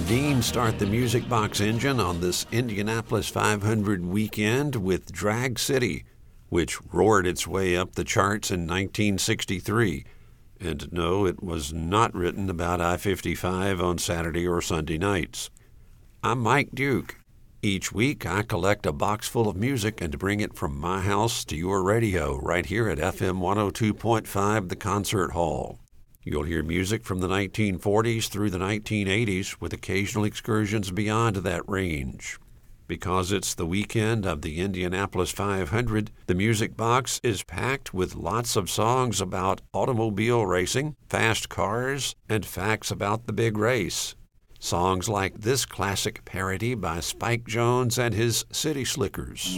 and Dean start the Music Box engine on this Indianapolis 500 weekend with Drag City, which roared its way up the charts in 1963. And no, it was not written about I-55 on Saturday or Sunday nights. I'm Mike Duke. Each week, I collect a box full of music and bring it from my house to your radio right here at FM 102.5, The Concert Hall. You'll hear music from the 1940s through the 1980s with occasional excursions beyond that range. Because it's the weekend of the Indianapolis 500, the Music Box is packed with lots of songs about automobile racing, fast cars, and facts about the big race. Songs like this classic parody by Spike Jones and his City Slickers.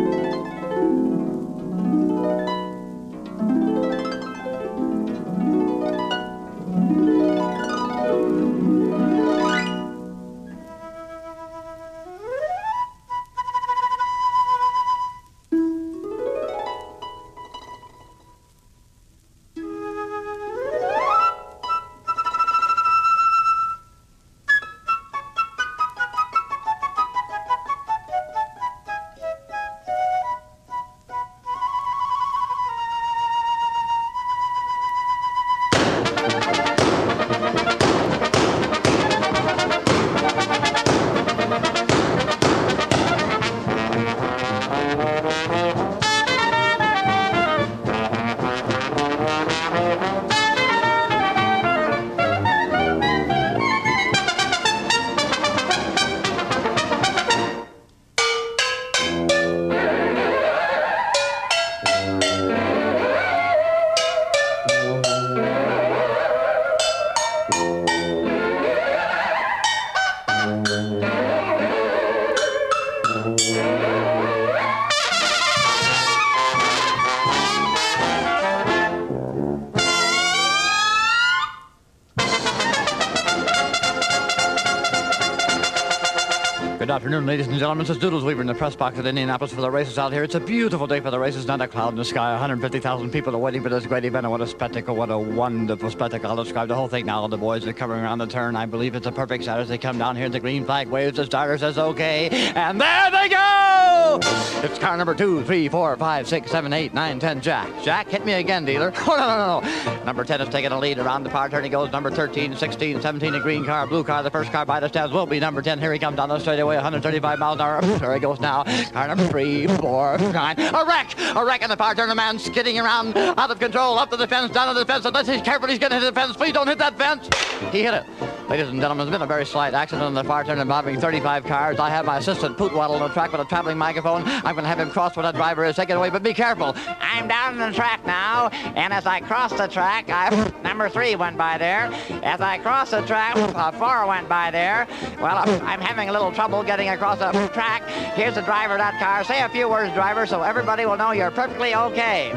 Good afternoon, ladies and gentlemen. This is Doodles Weaver in the press box at Indianapolis for the races out here. It's a beautiful day for the races, not a cloud in the sky. 150,000 people are waiting for this great event, and what a spectacle, what a wonderful spectacle. I'll describe the whole thing now. The boys are covering around the turn. I believe it's a perfect start as they come down here. The green flag waves, the starter says okay, and there they go! It's car number 2, 3, 4, 5, 6, 7, 8, 9, 10, Jack. Jack, hit me again, dealer. Oh, no. Number 10 is taking a lead around the power turn. He goes number 13, 16, 17, a green car, blue car. The first car by the stands will be number 10. Here he comes down the straightaway, 135 miles an hour. There he goes now. Car number 3, 4, 9. A wreck in the power turn. The man skidding around, out of control, up to the fence, down to the fence. Unless he's careful, he's going to hit the fence. Please don't hit that fence. He hit it. Ladies and gentlemen, there's been a very slight accident on the far turn involving 35 cars. I have my assistant Pootwaddle on the track with a traveling microphone. I'm going to have him cross where that driver is. Take it away, but be careful. I'm down the track now, and as I cross the track, number 3 went by there. As I cross the track, 4 went by there. Well, I'm having a little trouble getting across the track. Here's the driver of that car. Say a few words, driver, so everybody will know you're perfectly okay.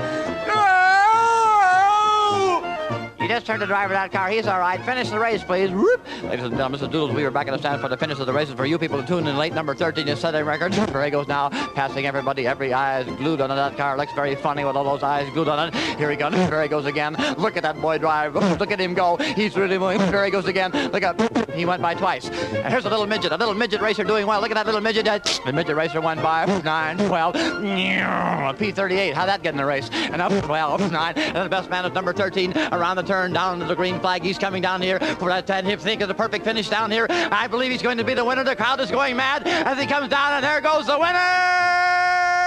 You just turned the driver of that car. He's all right. Finish the race, please. Whoop. Ladies and gentlemen, Mr. Doodles, we are back in the stands for the finish of the races. For you people who tuned in late, number 13 is setting records. Here he goes now, passing everybody. Every eye is glued on that car. Looks very funny with all those eyes glued on it. Here he goes. There he goes again. Look at that boy drive. Look at him go. He's really moving. There he goes again. Look up. He went by twice. And here's a little midget racer doing well. Look at that little midget. The midget racer went by 9, 12. A P38. How'd that get in the race? And up 12, 9. And the best man is number 13 around the turn down to the green flag. He's coming down here for that 10. If think of the perfect finish down here, I believe he's going to be the winner. The crowd is going mad as he comes down, and there goes the winner!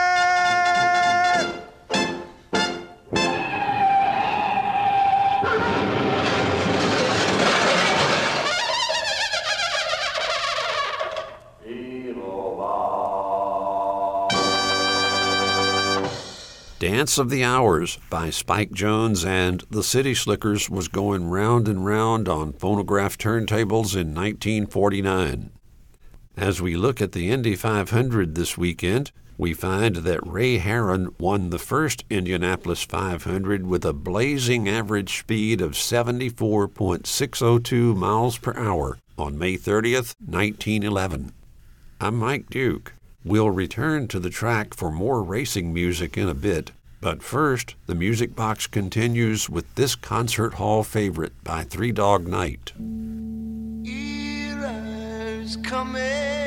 Dance of the Hours by Spike Jones and the City Slickers was going round and round on phonograph turntables in 1949. As we look at the Indy 500 this weekend, we find that Ray Harron won the first Indianapolis 500 with a blazing average speed of 74.602 miles per hour on May 30th, 1911. I'm Mike Duke. We'll return to the track for more racing music in a bit, but first, the Music Box continues with this concert hall favorite by Three Dog Night. Here I is coming.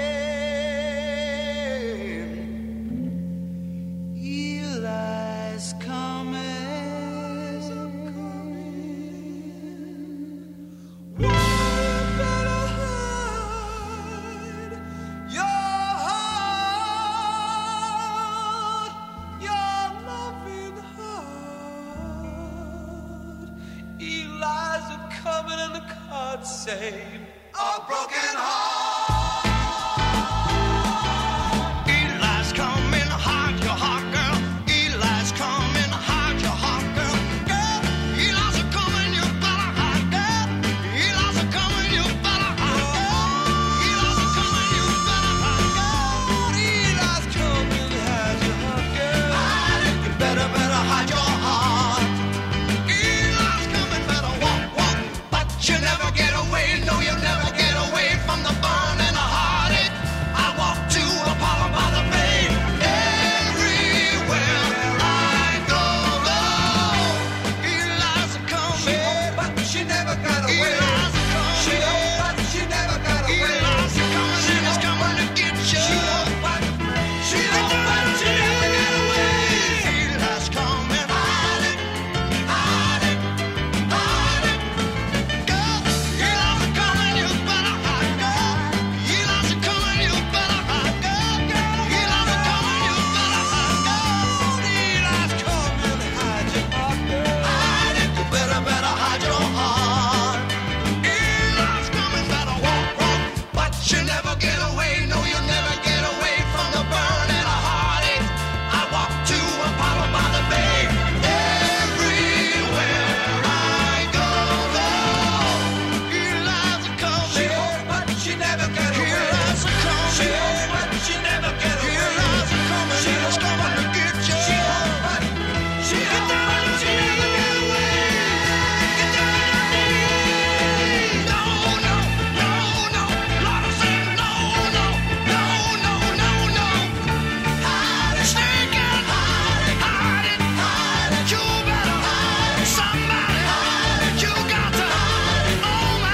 Eli's coming. One better hide your heart, your loving heart. Eli's a coming and the cards say a broken heart. Eli's coming, hide your heart, girl. Eli's coming, hide your heart, girl. Girl, Eli's a coming, you better hide, girl. Eli's a coming, you better hide, girl. Eli's a coming, you better hide, girl. Eli's coming, hide your heart, girl. Hide it, you better hide your heart. Eli's coming, better walk, walk, but you never get away. No, you never get away from the burn and the heartache. I walk to Apollo by the bay. Everywhere I go, Eli's a coming, but she never got away. Eli's a coming, but she never got away. Eli's a coming, she's coming to get you. But she never got away. Eli's coming, hide it, hide it, hide it. Girl, Eli's a coming, you better hide, girl. Eli's a coming, you better hide, girl. Eli's a coming, you better hide, girl. Eli's coming, hide your heart, girl. Hide it, you better hide your heart. Eli's coming, better walk, walk, but you never get away. No, you never get away from the burn and the heartache. I walk to Apollo by the bay. Everywhere I go, Eli's a coming, but she never get away. Eli's a coming, but she never get away. Eli's a coming, she's coming to get you. But she never get away. No, no, no, no. Lord, I said no, no, no, no, no, no. Hide it, sneak it, hide it, hide it, hide it. You better hide it, somebody hide it. You got to hide it, oh my.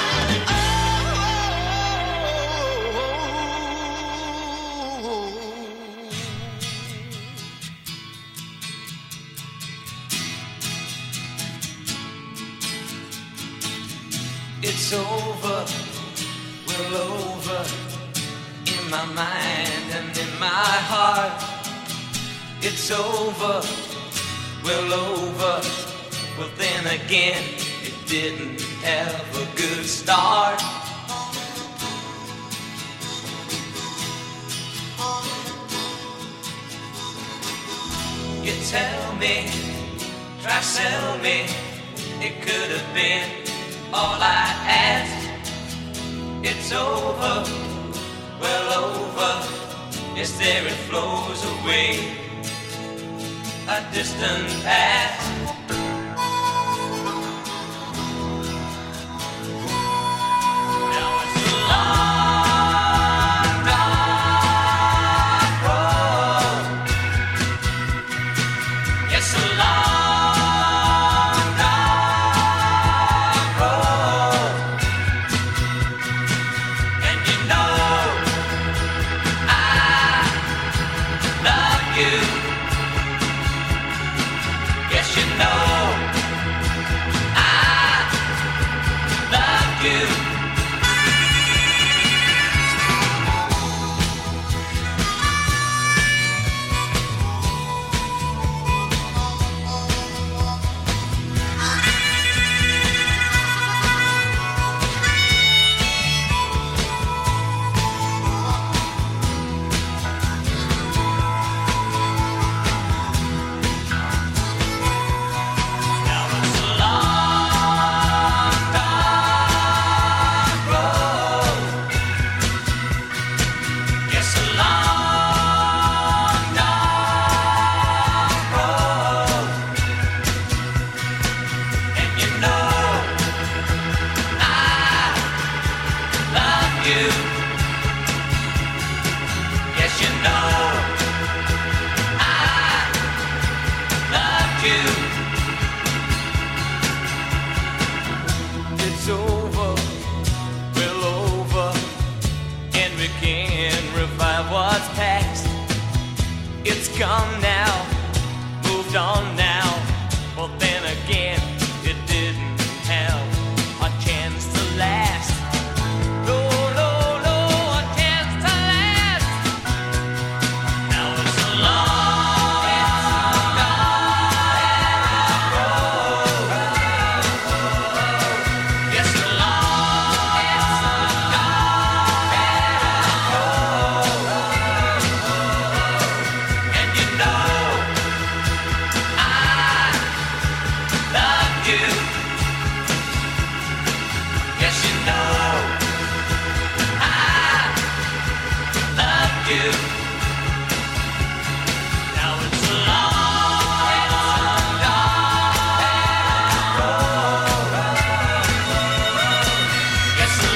It's over, well over, in my mind and in my heart. It's over, well over, well then again, it didn't have a good start. You tell me, try sell me, it could have been all I asked. It's over, well over, yes there it flows away, a distant past. Now it's a long, dark road. Yes, a long, dark road. And you know I love you. Yes, you now, moved on now. But then again, it didn't have a chance to last. No, no, no, a chance to last. Now it's a long, it's a long, and you know I love you. Yes, you know I love you. Now it's a long, yes, a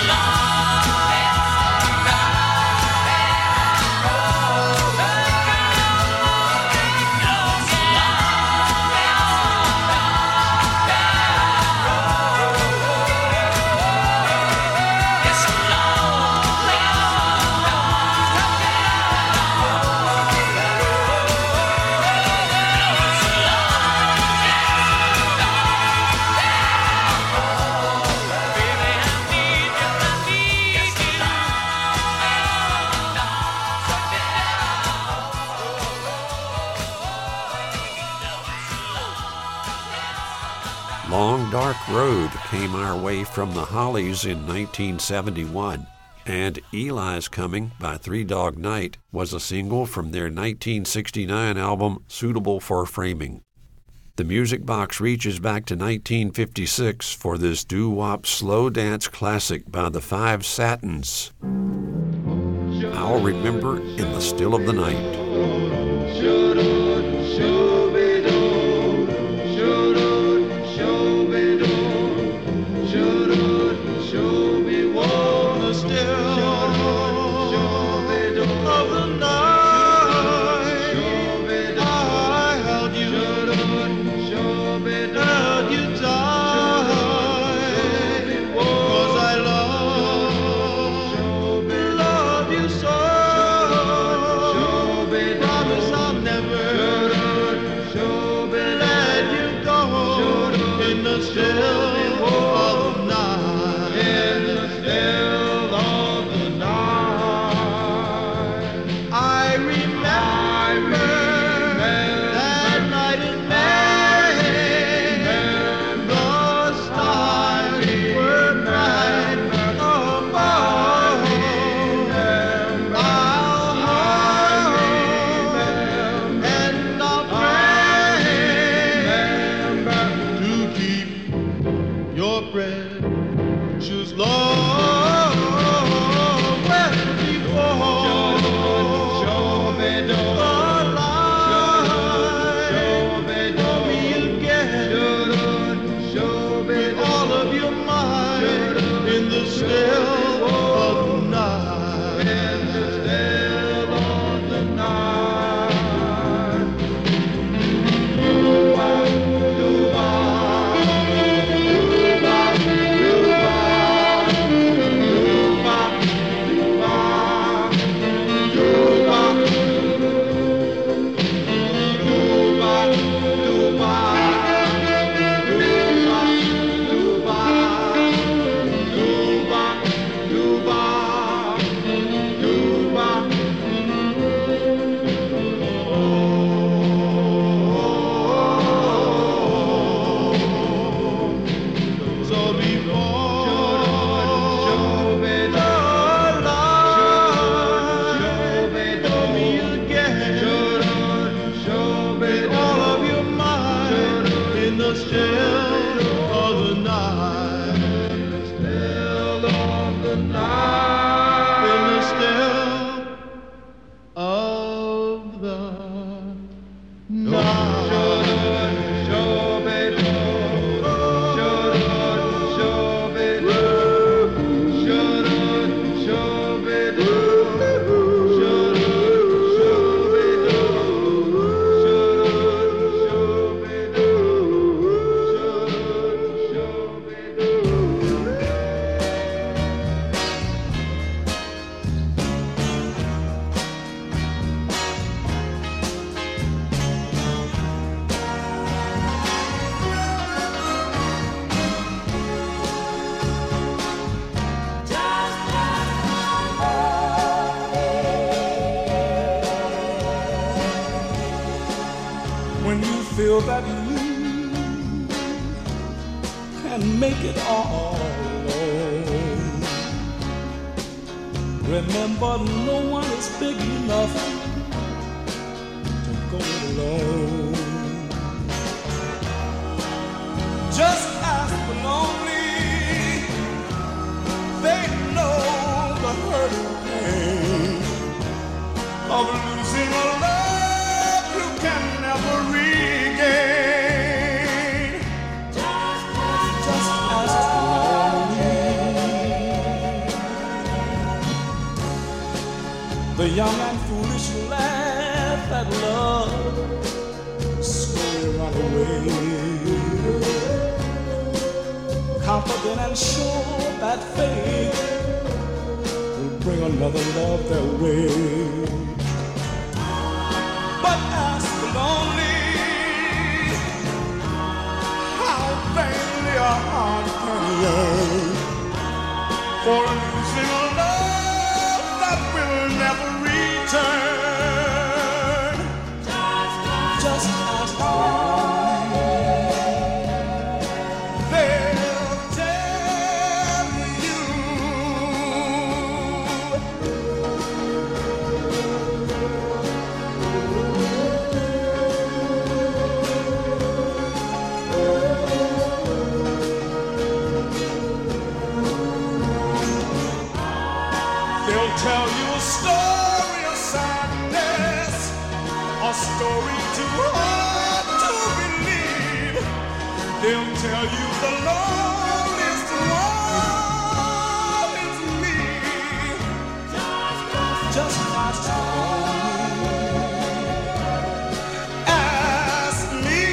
Long Dark Road came our way from the Hollies in 1971, and Eli's Coming by Three Dog Night was a single from their 1969 album Suitable for Framing. The Music Box reaches back to 1956 for this doo-wop slow dance classic by the Five Satins. I'll Remember in the Still of the Night. when you feel that you can make it all alone. Remember, no one is big enough to go it alone. Just ask the lonely, they know the hurt and pain of losing a love you can never regain. Just ask the lonely. The young and foolish laugh at love, slowly run away. Confident and sure that fate will bring another love their way. But ask the lonely, how vainly a heart can yearn for losing a love that will never return. Just ask the lonely. Tell you a story of sadness, a story too hard to believe. They'll tell you the loneliest one is me. Just ask me. Ask me.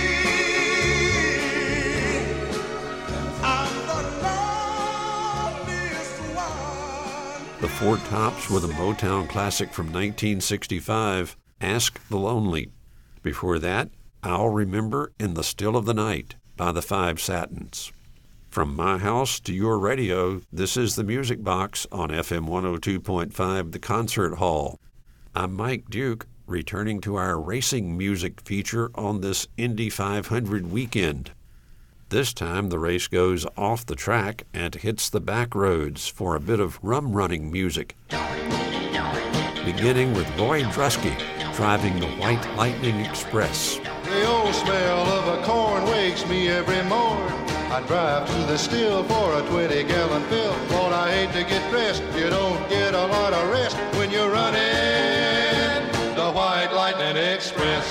I'm the loneliest one. The Four Tops with a Motown classic from 1965, Ask the Lonely. Before that, I'll Remember in the Still of the Night by the Five Satins. From my house to your radio, this is the Music Box on FM 102.5, The Concert Hall. I'm Mike Duke, returning to our racing music feature on this Indy 500 weekend. This time the race goes off the track and hits the back roads for a bit of rum-running music. Beginning with Roy Drusky driving the White Lightning Express. The old smell of a corn wakes me every morn. I drive to the still for a 20-gallon fill. Lord, I hate to get dressed. You don't get a lot of rest when you're running the White Lightning Express.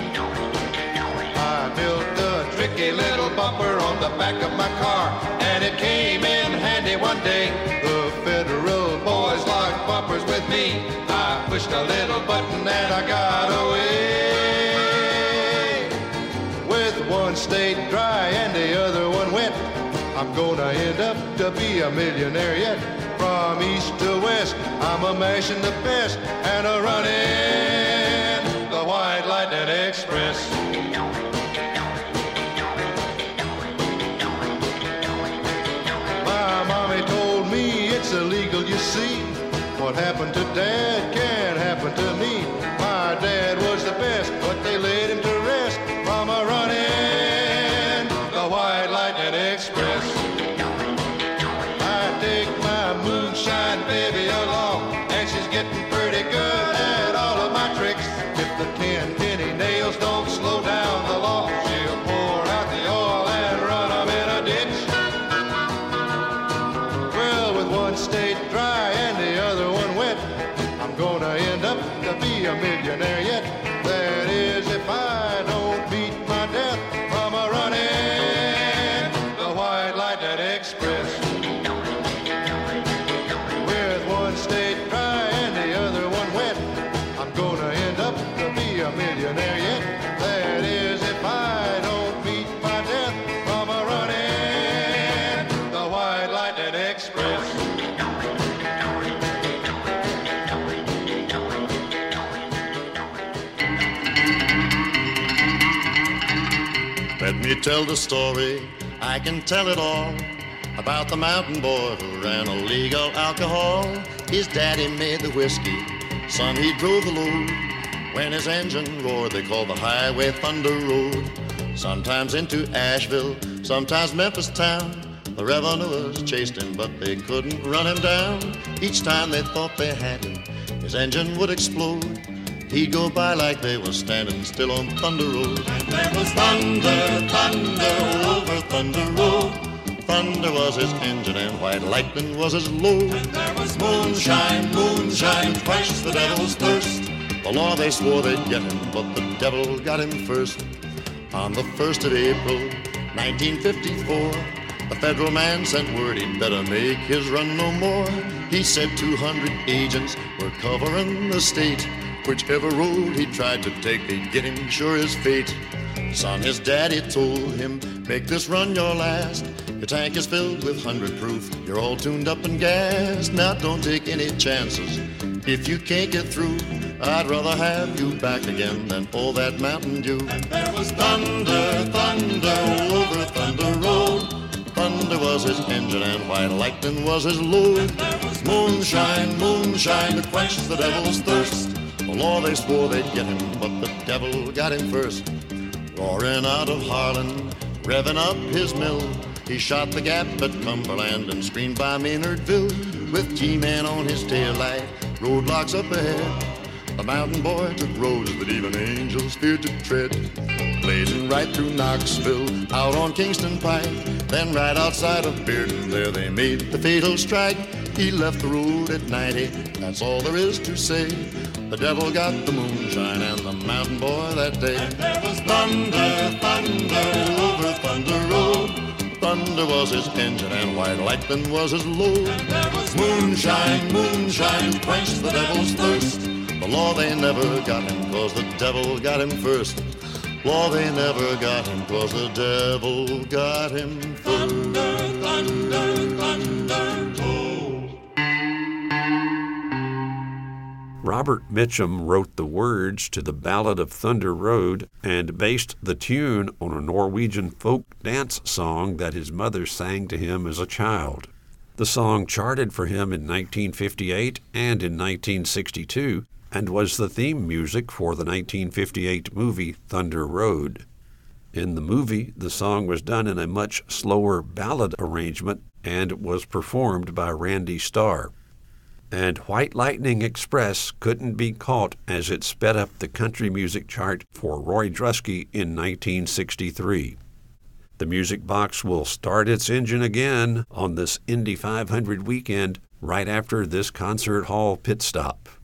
I built a tricky little bumper on the back of my car, and it came in handy one day. The Federal boys like bumpers with me. I pushed a little button and I got away. With one state dry and the other one wet, I'm gonna end up to be a millionaire yet. From east to west, I'm a mashing the best and a running the White Lightning Express. My mommy told me it's illegal, you see. What happened to Dad can't happen to me. My dad was the best, but they laid him to rest from a running the White Lightning Express. I take my moonshine baby along, and she's getting pretty good at all of my tricks. If the 10-penny nails don't slow down the law, she'll pour out the oil and run them in a ditch. Well, with one state dry and the other one wet, I'm gonna end up to be a millionaire yet. That is, if I don't meet my death from a running the White Lightning Express. With one state dry and the other one wet, I'm gonna end up to be a millionaire yet. That is, if I don't meet my death from a running the White Lightning Express. Let me tell the story, I can tell it all, about the mountain boy who ran illegal alcohol. His daddy made the whiskey, son he drove the load. When his engine roared, they called the highway Thunder Road. Sometimes into Asheville, sometimes Memphis town. The revenuers chased him, but they couldn't run him down. Each time they thought they had him, his engine would explode. He'd go by like they were standing still on Thunder Road. And there was thunder, thunder over Thunder Road. Thunder was his engine and white lightning was his load. And there was moonshine, moonshine, quenched the devil's thirst. The law they swore they'd get him, but the devil got him first. On the 1st of April, 1954, the federal man sent word he'd better make his run no more. He said 200 agents were covering the state. Whichever road he tried to take, they'd get him sure as fate. Son, his daddy told him, make this run your last. Your tank is filled with 100 proof. You're all tuned up and gassed. Now don't take any chances. If you can't get through, I'd rather have you back again than all that Mountain Dew. And there was thunder, thunder over Thunder Road. Thunder was his engine and white lightning was his load. And there was moonshine, moonshine to quench the devil's thirst. The law they swore they'd get him, but the devil got him first. Roaring out of Harlan, revving up his mill, he shot the gap at Cumberland and screamed by Maynardville. With G-Man on his taillight, roadblocks up ahead, the mountain boy took roads that even angels feared to tread. Blazing right through Knoxville, out on Kingston Pike, then right outside of Bearden, there they made the fatal strike. He left the road at 90, that's all there is to say. The devil got the moonshine and the mountain boy that day. And there was thunder, thunder over Thunder Road. Thunder was his engine and white lightning was his load. And there was moonshine, moonshine, quenched the devil's thirst. The law they never got him, 'cause the devil got him first. Law they never got him, 'cause the devil got him first. Thunder, thunder, thunder, toll. Robert Mitchum wrote the words to the Ballad of Thunder Road and based the tune on a Norwegian folk dance song that his mother sang to him as a child. The song charted for him in 1958 and in 1962 and was the theme music for the 1958 movie Thunder Road. In the movie, the song was done in a much slower ballad arrangement and was performed by Randy Starr. And White Lightning Express couldn't be caught as it sped up the country music chart for Roy Drusky in 1963. The Music Box will start its engine again on this Indy 500 weekend right after this concert hall pit stop.